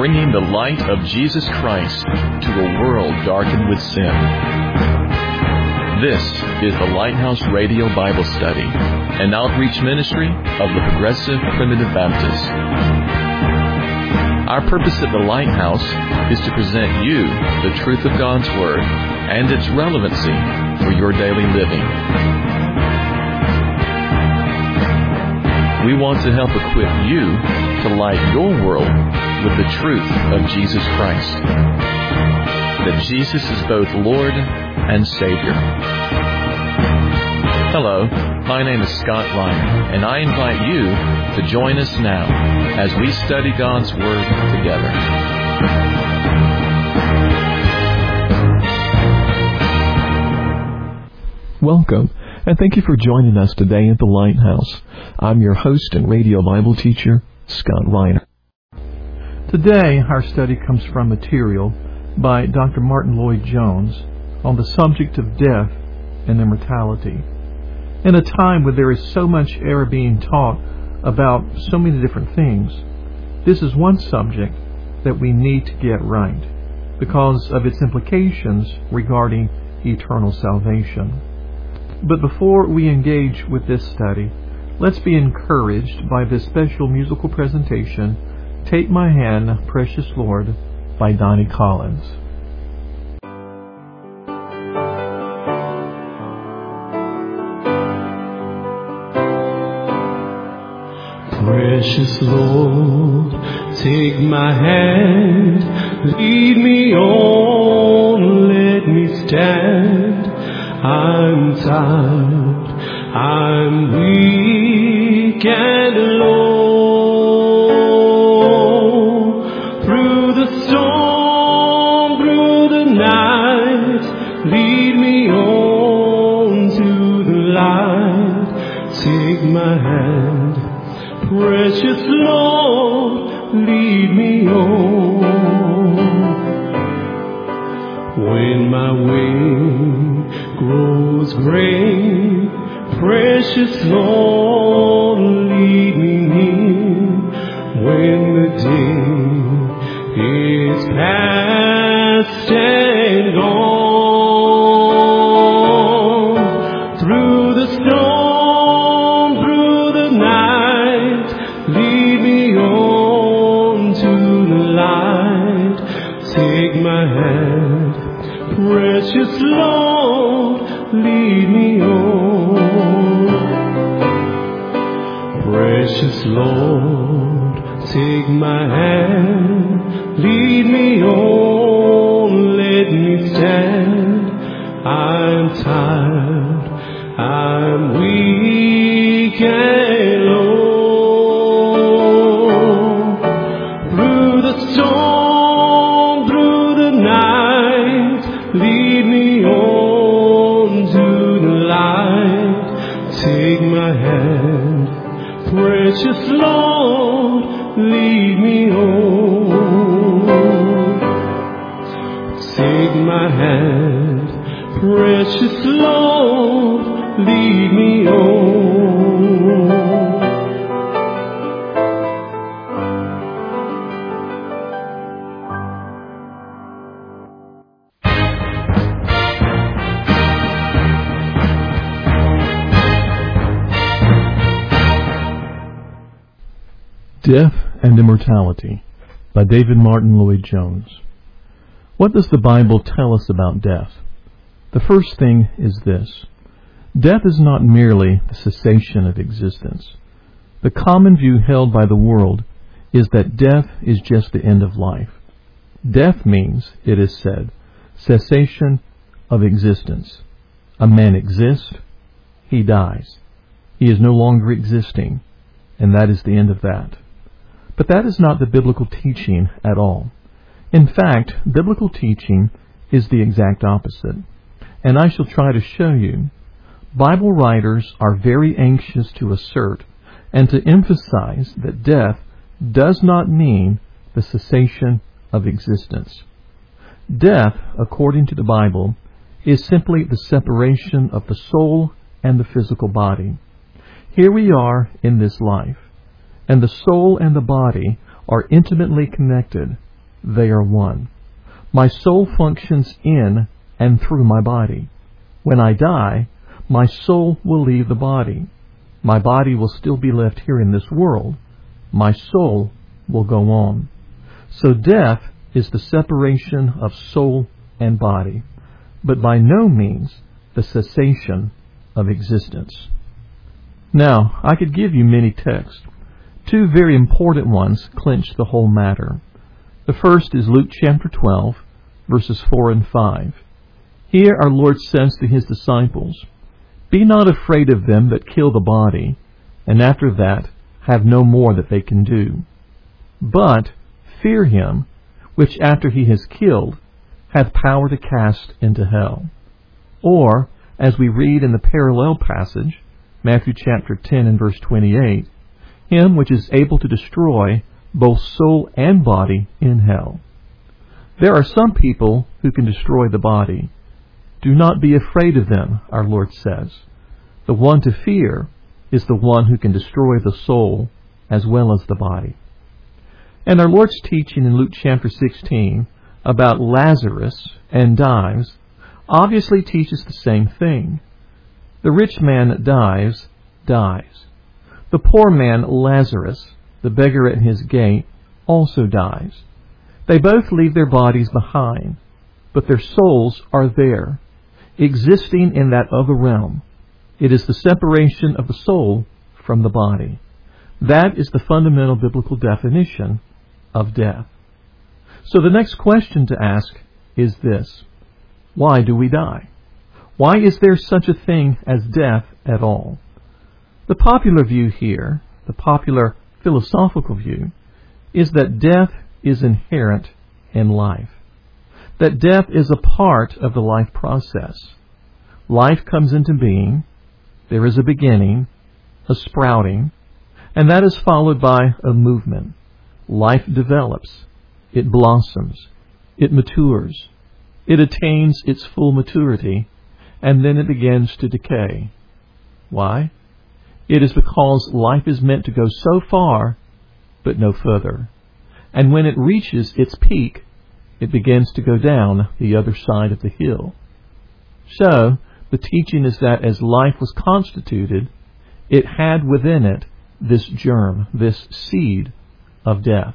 bringing the light of Jesus Christ to a world darkened with sin. This is the Lighthouse Radio Bible Study, an outreach ministry of the Progressive Primitive Baptists. Our purpose at the Lighthouse is to present you the truth of God's Word and its relevancy for your daily living. We want to help equip you to light your world with the truth of Jesus Christ. That Jesus is both Lord and Savior. Hello, my name is Scott Reiner, and I invite you to join us now as we study God's Word together. Welcome, and thank you for joining us today at the Lighthouse. I'm your host and radio Bible teacher, Scott Reiner. Today, our study comes from material by Dr. Martin Lloyd-Jones on the subject of death and immortality. In a time where there is so much error being taught about so many different things, this is one subject that we need to get right because of its implications regarding eternal salvation. But before we engage with this study, let's be encouraged by this special musical presentation, Take My Hand, Precious Lord, by Donnie Collins. Precious Lord, take my hand, lead me on, let me stand. I'm tired, I'm weak and alone. Through the storm, through the night, lead me on to the light. Take my hand, precious Lord, lead me on. When my way grows gray, precious Lord, lead me near. When the day is past and gone, through the storm, through the night, lead me on to the light. Take my hand, precious Lord, lead me on. Precious Lord, take my hand, lead me on, let me stand. I'm tired, I'm weak and low. Through the storm, through the night, lead me on to the light. Take my hand, precious Lord, lead me on. Take my hand, precious Lord, lead me on. Death and Immortality by David Martin Lloyd-Jones. What does the Bible tell us about death? The first thing is this. Death is not merely the cessation of existence. The common view held by the world is that death is just the end of life. Death means, it is said, cessation of existence. A man exists, he dies. He is no longer existing, and that is the end of that. But that is not the biblical teaching at all. In fact, biblical teaching is the exact opposite. And I shall try to show you. Bible writers are very anxious to assert and to emphasize that death does not mean the cessation of existence. Death, according to the Bible, is simply the separation of the soul and the physical body. Here we are in this life, and the soul and the body are intimately connected they are one. My soul functions in and through my body. When I die, my soul will leave the body. My body will still be left here in this world. My soul will go on. So death is the separation of soul and body, but by no means the cessation of existence. Now, I could give you many texts. Two very important ones clinch the whole matter. The first is Luke chapter 12, verses 4 and 5. Here our Lord says to his disciples, "Be not afraid of them that kill the body, and after that have no more that they can do. But fear him, which after he has killed, hath power to cast into hell." Or, as we read in the parallel passage, Matthew chapter 10 and verse 28, "Him which is able to destroy both soul and body in hell." There are some people who can destroy the body. Do not be afraid of them, our Lord says. The one to fear is the one who can destroy the soul as well as the body. And our Lord's teaching in Luke chapter 16 about Lazarus and Dives obviously teaches the same thing. The rich man dies. The poor man, Lazarus, the beggar at his gate, also dies. They both leave their bodies behind, but their souls are there, existing in that other realm. It is the separation of the soul from the body. That is the fundamental biblical definition of death. So the next question to ask is this: why do we die? Why is there such a thing as death at all? The popular view here, the popular philosophical view, is that death is inherent in life. That death is a part of the life process. Life comes into being, there is a beginning, a sprouting, and that is followed by a movement. Life develops, it blossoms, it matures, it attains its full maturity, and then it begins to decay. Why? It is because life is meant to go so far, but no further. And when it reaches its peak, it begins to go down the other side of the hill. So, the teaching is that as life was constituted, it had within it this germ, this seed of death.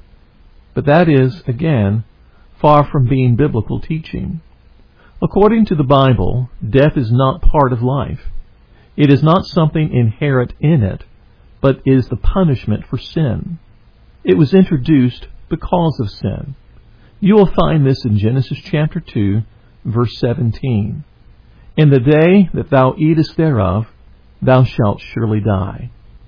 But that is, again, far from being biblical teaching. According to the Bible, death is not part of life. It is not something inherent in it, but is the punishment for sin. It was introduced because of sin. You will find this in Genesis chapter 2, verse 17. "In the day that thou eatest thereof, thou shalt surely die."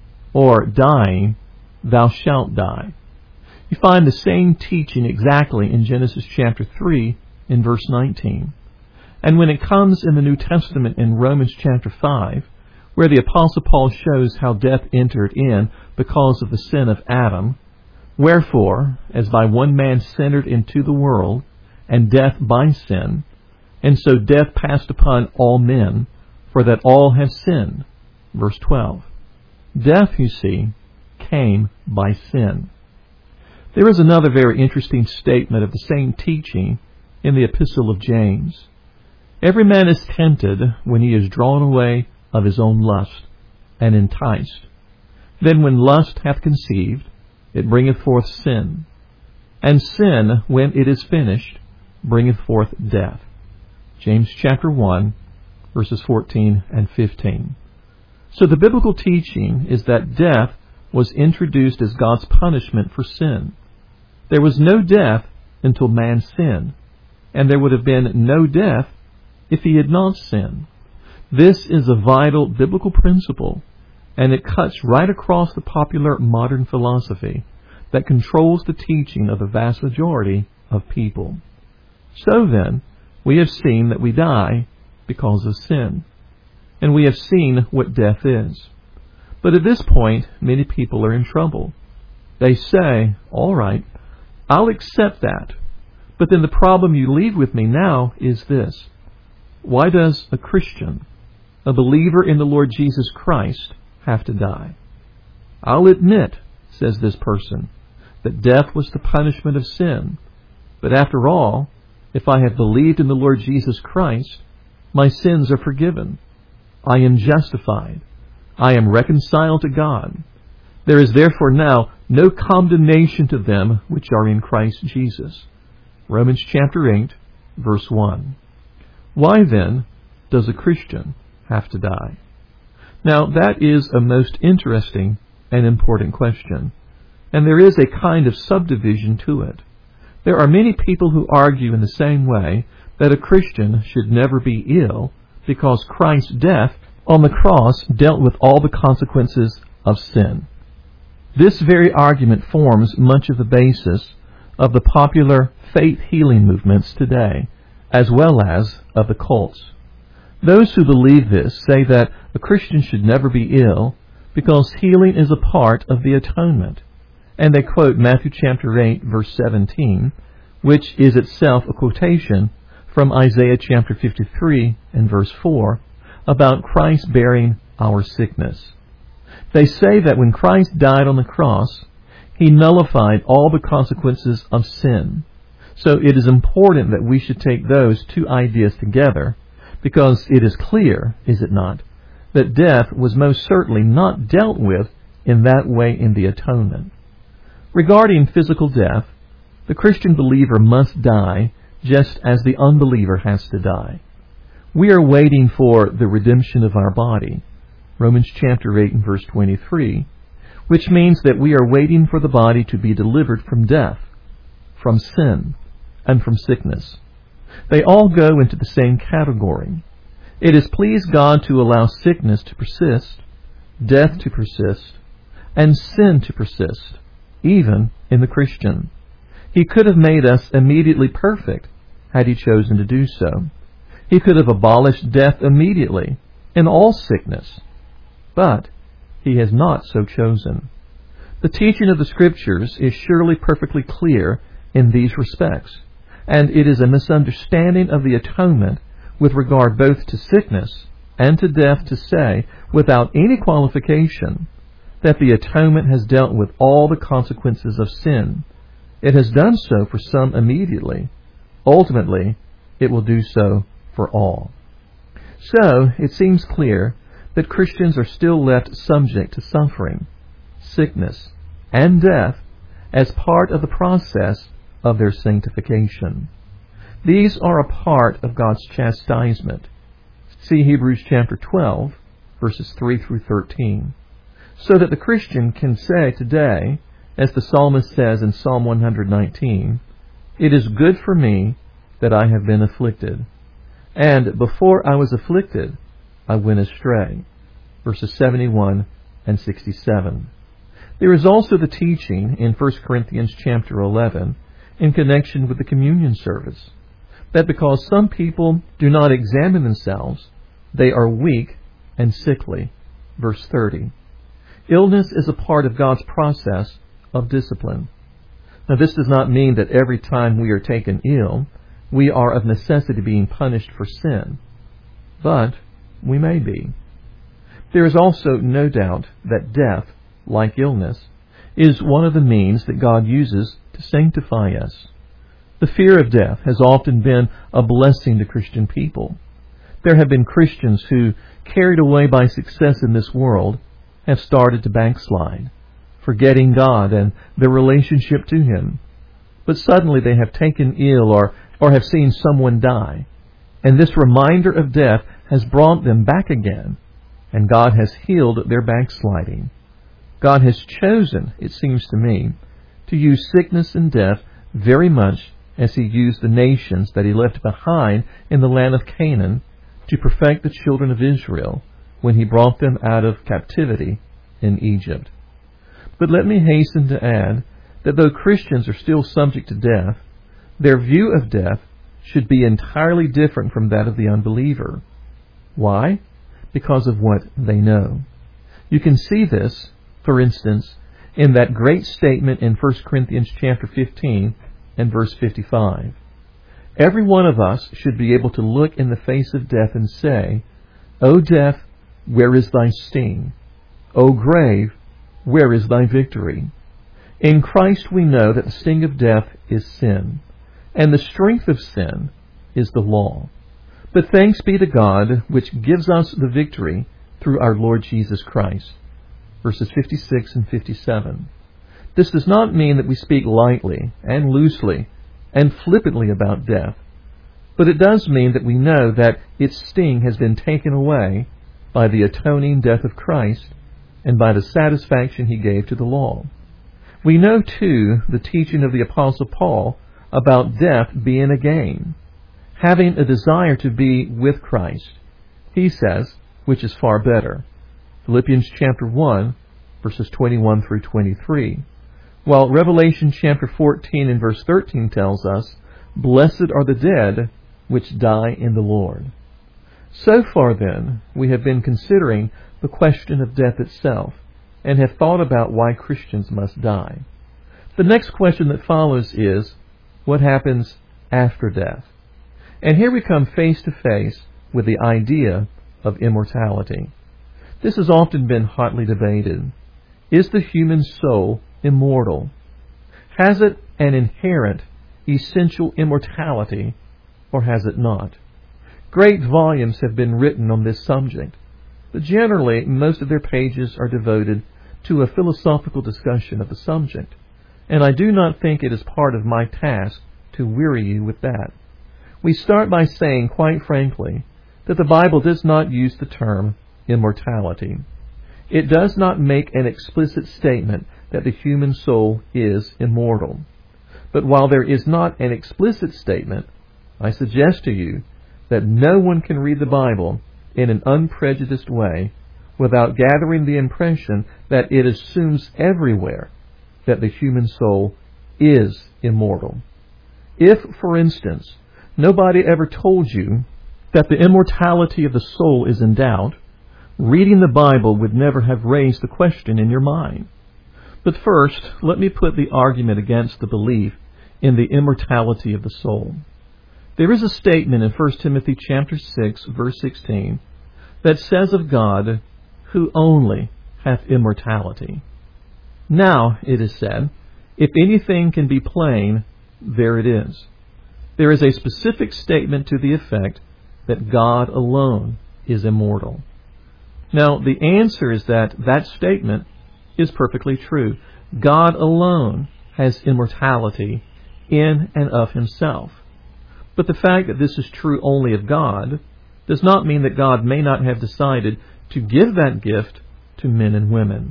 Or, dying, thou shalt die. You find the same teaching exactly in Genesis chapter 3, in verse 19. And when it comes in the New Testament in Romans chapter 5, where the Apostle Paul shows how death entered in because of the sin of Adam, "Wherefore, as by one man sin entered into the world, and death by sin, and so death passed upon all men, for that all have sinned." Verse 12. Death, you see, came by sin. There is another very interesting statement of the same teaching in the Epistle of James. "Every man is tempted when he is drawn away of his own lust, and enticed. Then when lust hath conceived, it bringeth forth sin. And sin, when it is finished, bringeth forth death." James chapter 1, verses 14 and 15. So the biblical teaching is that death was introduced as God's punishment for sin. There was no death until man sinned, and there would have been no death if he had not sinned. This is a vital biblical principle, and it cuts right across the popular modern philosophy that controls the teaching of the vast majority of people. So then, we have seen that we die because of sin, and we have seen what death is. But at this point, many people are in trouble. They say, "All right, I'll accept that, but then the problem you leave with me now is this: why does a Christian, a believer in the Lord Jesus Christ, have to die? I'll admit," says this person, "that death was the punishment of sin, But after all, if I have believed in the Lord Jesus Christ, my sins are forgiven. I am justified. I am reconciled to God. There is therefore now no condemnation to them which are in Christ Jesus. Romans chapter 8, verse 1. Why then does a Christian have to die? Now that is a most interesting and important question, and there is a kind of subdivision to it. There are many people who argue in the same way that a Christian should never be ill because Christ's death on the cross dealt with all the consequences of sin. This very argument forms much of the basis of the popular faith healing movements today, as well as of the cults. Those who believe this say that a Christian should never be ill because healing is a part of the atonement. And they quote Matthew chapter 8, verse 17, which is itself a quotation from Isaiah chapter 53 and verse 4 about Christ bearing our sickness. They say that when Christ died on the cross, he nullified all the consequences of sin. So it is important that we should take those two ideas together, because it is clear, is it not, that death was most certainly not dealt with in that way in the atonement. Regarding physical death, the Christian believer must die just as the unbeliever has to die. We are waiting for the redemption of our body, Romans chapter 8 and verse 23, which means that we are waiting for the body to be delivered from death, from sin, and from sickness. They all go into the same category. It has pleased God to allow sickness to persist, death to persist, and sin to persist, even in the Christian. He could have made us immediately perfect had he chosen to do so. He could have abolished death immediately in all sickness, but he has not so chosen. The teaching of the Scriptures is surely perfectly clear in these respects, and it is a misunderstanding of the atonement with regard both to sickness and to death to say, without any qualification, that the atonement has dealt with all the consequences of sin. It has done so for some immediately. Ultimately, it will do so for all. So, it seems clear that Christians are still left subject to suffering, sickness, and death as part of the process of their sanctification. These are a part of God's chastisement. See Hebrews chapter 12, verses 3 through 13. So that the Christian can say today, as the psalmist says in Psalm 119, "It is good for me that I have been afflicted. And before I was afflicted, I went astray." Verses 71 and 67. There is also the teaching in 1 Corinthians chapter 11 in connection with the communion service, that because some people do not examine themselves, they are weak and sickly. Verse 30. Illness is a part of God's process of discipline. Now, this does not mean that every time we are taken ill, we are of necessity being punished for sin, but we may be. There is also no doubt that death, like illness, is one of the means that God uses to sanctify us. The fear of death has often been a blessing to Christian people. There have been Christians who, carried away by success in this world, have started to backslide, forgetting God and their relationship to Him. But suddenly they have taken ill or have seen someone die, and this reminder of death has brought them back again, and God has healed their backsliding. God has chosen, it seems to me, to use sickness and death very much as He used the nations that He left behind in the land of Canaan to perfect the children of Israel when He brought them out of captivity in Egypt. But let me hasten to add that though Christians are still subject to death, their view of death should be entirely different from that of the unbeliever. Why? Because of what they know. You can see this, for instance, in that great statement in 1 Corinthians chapter 15 and verse 55. Every one of us should be able to look in the face of death and say, "O death, where is thy sting? O grave, where is thy victory?" In Christ we know that the sting of death is sin, and the strength of sin is the law. But thanks be to God, which gives us the victory through our Lord Jesus Christ. Verses 56 and 57. This does not mean that we speak lightly and loosely and flippantly about death, but it does mean that we know that its sting has been taken away by the atoning death of Christ and by the satisfaction he gave to the law. We know, too, the teaching of the Apostle Paul about death being a gain, having a desire to be with Christ. He says, which is far better. Philippians chapter 1, verses 21 through 23. While Revelation chapter 14 and verse 13 tells us, "Blessed are the dead which die in the Lord." So far, then, we have been considering the question of death itself, and have thought about why Christians must die. The next question that follows is, what happens after death? And here we come face to face with the idea of immortality. This has often been hotly debated. Is the human soul immortal? Has it an inherent, essential immortality, or has it not? Great volumes have been written on this subject, but generally most of their pages are devoted to a philosophical discussion of the subject, and I do not think it is part of my task to weary you with that. We start by saying, quite frankly, that the Bible does not use the term immortality. It does not make an explicit statement that the human soul is immortal. But while there is not an explicit statement, I suggest to you that no one can read the Bible in an unprejudiced way without gathering the impression that it assumes everywhere that the human soul is immortal. If, for instance, nobody ever told you that the immortality of the soul is in doubt, reading the Bible would never have raised the question in your mind. But first, let me put the argument against the belief in the immortality of the soul. There is a statement in 1 Timothy chapter 6, verse 16, that says of God, "Who only hath immortality." Now, it is said, if anything can be plain, there it is. There is a specific statement to the effect that God alone is immortal. Now, the answer is that that statement is perfectly true. God alone has immortality in and of himself. But the fact that this is true only of God does not mean that God may not have decided to give that gift to men and women.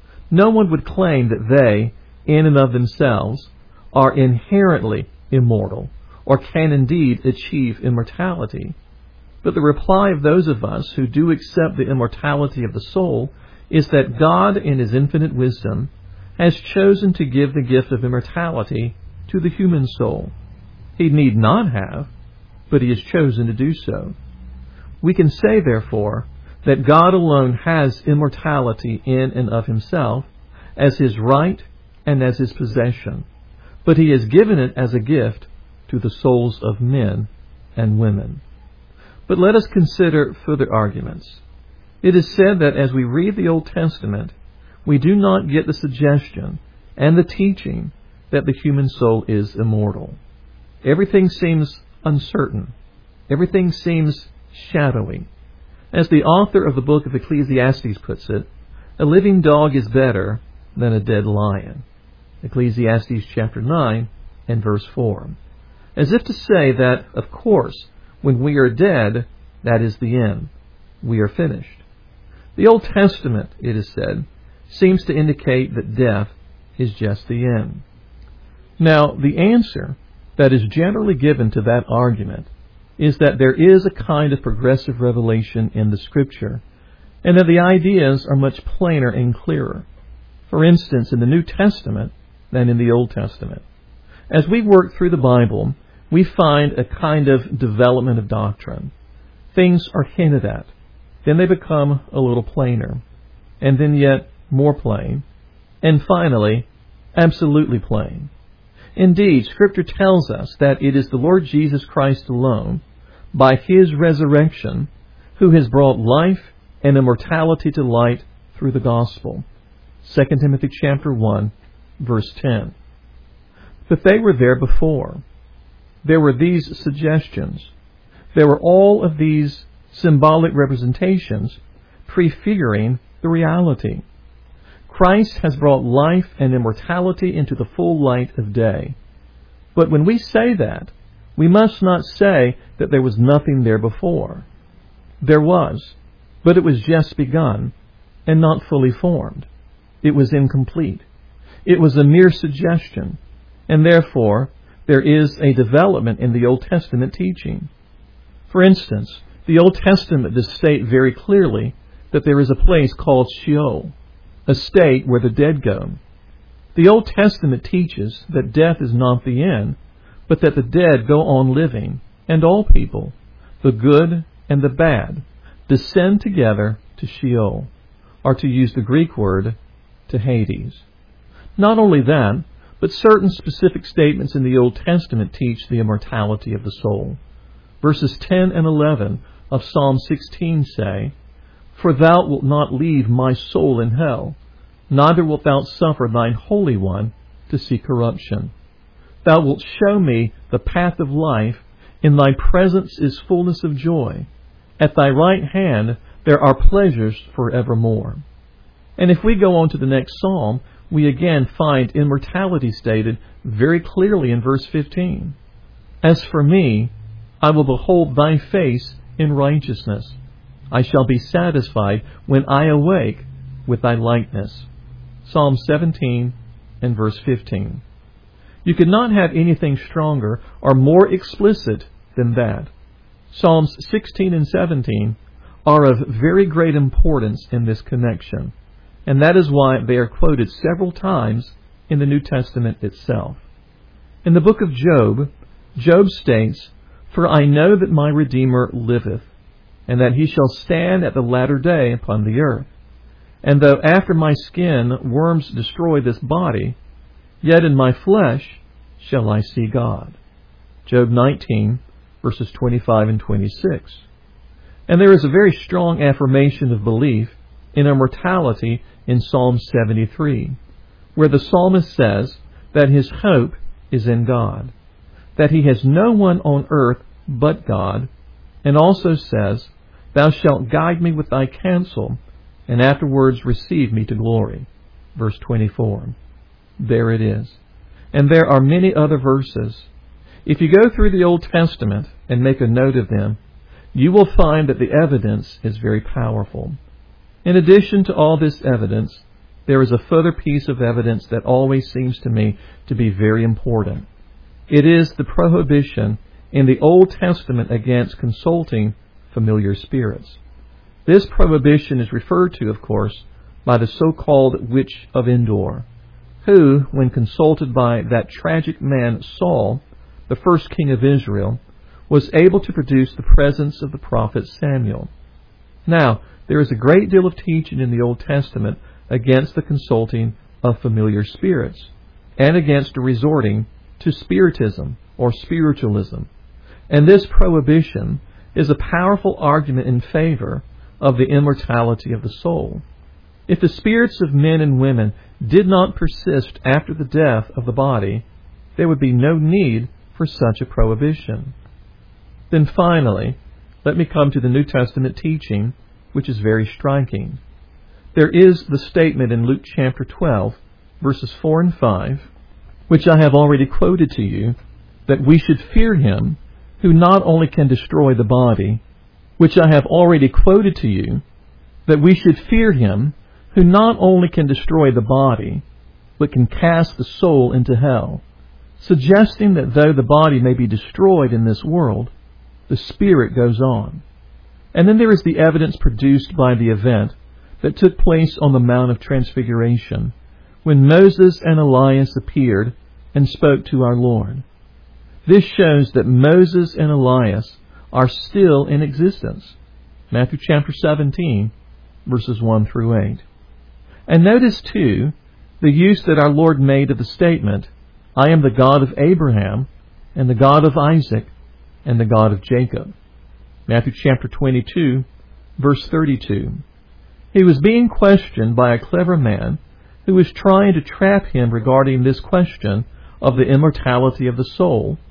No one would claim that they, in and of themselves, are inherently immortal, or can indeed achieve immortality. But the reply of those of us who do accept the immortality of the soul is that God, in his infinite wisdom, has chosen to give the gift of immortality to the human soul. He need not have, but he has chosen to do so. We can say, therefore, that God alone has immortality in and of himself as his right and as his possession, but he has given it as a gift to the souls of men and women. But let us consider further arguments. It is said that as we read the Old Testament, we do not get the suggestion and the teaching that the human soul is immortal. Everything seems uncertain. Everything seems shadowy. As the author of the book of Ecclesiastes puts it, a living dog is better than a dead lion. Ecclesiastes chapter 9 and verse 4. As if to say that, of course, when we are dead, that is the end. We are finished. The Old Testament, it is said, seems to indicate that death is just the end. Now, the answer that is generally given to that argument is that there is a kind of progressive revelation in the Scripture, and that the ideas are much plainer and clearer. For instance, in the New Testament than in the Old Testament. As we work through the Bible, we find a kind of development of doctrine. Things are hinted at, then they become a little plainer, and then yet more plain, and finally, absolutely plain. Indeed, Scripture tells us that it is the Lord Jesus Christ alone, by his resurrection, who has brought life and immortality to light through the gospel. 2 Timothy chapter 1, verse 10. But they were there before. there were these suggestions. There were all of these symbolic representations prefiguring the reality. Christ has brought life and immortality into the full light of day. But when we say that, we must not say that there was nothing there before. There was, but it was just begun and not fully formed. It was incomplete. It was a mere suggestion, and therefore there is a development in the Old Testament teaching. For instance, the Old Testament does state very clearly that there is a place called Sheol, a state where the dead go. The Old Testament teaches that death is not the end, but that the dead go on living, and all people, the good and the bad, descend together to Sheol, or to use the Greek word, to Hades. Not only that, but certain specific statements in the Old Testament teach the immortality of the soul. Verses 10 and 11 of Psalm 16 say, "For thou wilt not leave my soul in hell, neither wilt thou suffer thine Holy One to see corruption. Thou wilt show me the path of life. In thy presence is fullness of joy. At thy right hand there are pleasures forevermore." And if we go on to the next psalm, we again find immortality stated very clearly in verse 15. "As for me, I will behold thy face in righteousness. I shall be satisfied when I awake with thy likeness." Psalm 17 and verse 15. You could not have anything stronger or more explicit than that. Psalms 16 and 17 are of very great importance in this connection, and that is why they are quoted several times in the New Testament itself. In the book of Job, Job states, "For I know that my Redeemer liveth, and that he shall stand at the latter day upon the earth. And though after my skin worms destroy this body, yet in my flesh shall I see God." Job 19, verses 25 and 26. And there is a very strong affirmation of belief in immortality in Psalm 73, where the psalmist says that his hope is in God, that he has no one on earth but God, and also says, "Thou shalt guide me with thy counsel, and afterwards receive me to glory." Verse 24. There it is. And there are many other verses. If you go through the Old Testament and make a note of them, you will find that the evidence is very powerful. In addition to all this evidence, there is a further piece of evidence that always seems to me to be very important. It is the prohibition in the Old Testament against consulting familiar spirits. This prohibition is referred to, of course, by the so-called Witch of Endor, who, when consulted by that tragic man Saul, the first king of Israel, was able to produce the presence of the prophet Samuel. Now, there is a great deal of teaching in the Old Testament against the consulting of familiar spirits, and against resorting to spiritism or spiritualism. And this prohibition is a powerful argument in favor of the immortality of the soul. If the spirits of men and women did not persist after the death of the body, there would be no need for such a prohibition. Then finally, let me come to the New Testament teaching, which is very striking. There is the statement in Luke chapter 12, verses 4 and 5, which I have already quoted to you, that we should fear him who not only can destroy the body, which I have already quoted to you, that we should fear him who not only can destroy the body, but can cast the soul into hell, suggesting that though the body may be destroyed in this world, the spirit goes on. And then there is the evidence produced by the event that took place on the Mount of Transfiguration, when Moses and Elias appeared and spoke to our Lord. This shows that Moses and Elias are still in existence. Matthew chapter 17, verses 1 through 8. And notice, too, the use that our Lord made of the statement, "I am the God of Abraham, and the God of Isaac, and the God of Jacob." Matthew chapter 22, verse 32. He was being questioned by a clever man who was trying to trap him regarding this question of the immortality of the soul,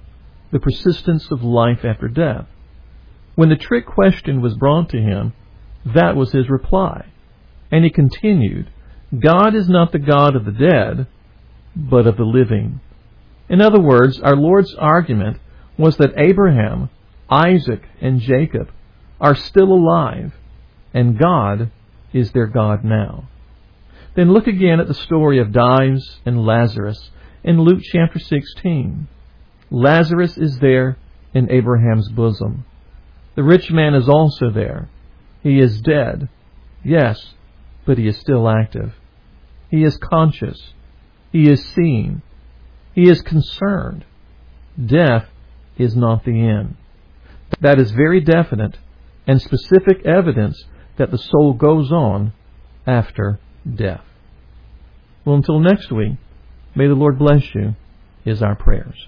the persistence of life after death. When the trick question was brought to him, that was his reply. And he continued, God is not the God of the dead, but of the living. In other words, our Lord's argument was that Abraham, Isaac, and Jacob are still alive, and God is their God now. Then look again at the story of Dives and Lazarus in Luke chapter 16. Lazarus is there in Abraham's bosom. The rich man is also there. He is dead, yes, but he is still active. He is conscious. He is seeing. He is concerned. Death is not the end. That is very definite and specific evidence that the soul goes on after death. Well, until next week, may the Lord bless you, is our prayers.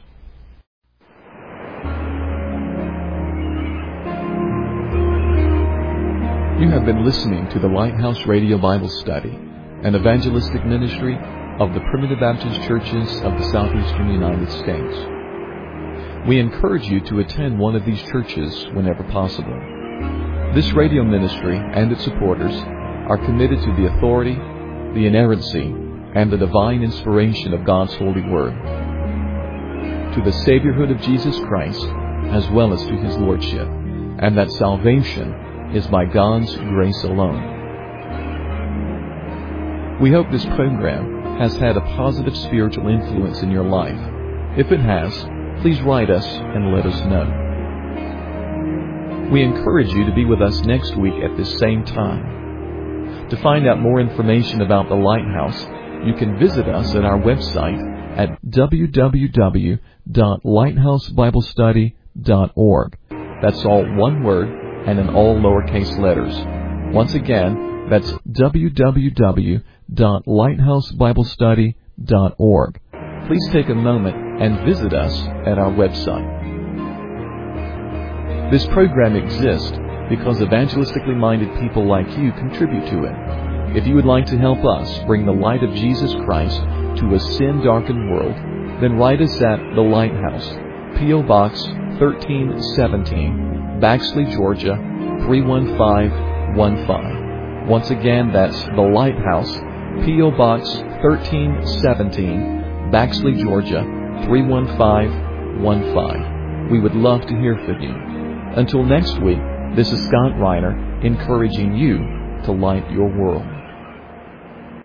You have been listening to the Lighthouse Radio Bible Study, an evangelistic ministry of the Primitive Baptist Churches of the Southeastern United States. We encourage you to attend one of these churches whenever possible. This radio ministry and its supporters are committed to the authority, the inerrancy, and the divine inspiration of God's holy word, to the Saviorhood of Jesus Christ, as well as to His Lordship, and that salvation is by God's grace alone. We hope this program has had a positive spiritual influence in your life. If it has, please write us and let us know. We encourage you to be with us next week at this same time. To find out more information about the Lighthouse, you can visit us at our website at www.lighthousebiblestudy.org. That's all one word and in all lowercase letters. Once again, that's www.lighthousebiblestudy.org. Please take a moment and visit us at our website. This program exists because evangelistically minded people like you contribute to it. If you would like to help us bring the light of Jesus Christ to a sin-darkened world, then write us at The Lighthouse, P.O. Box 1317, Baxley, Georgia 31515. Once again, that's The Lighthouse, P.O. Box 1317, Baxley, Georgia 31515. We would love to hear from you. Until next week, this is Scott Reiner encouraging you to light your world.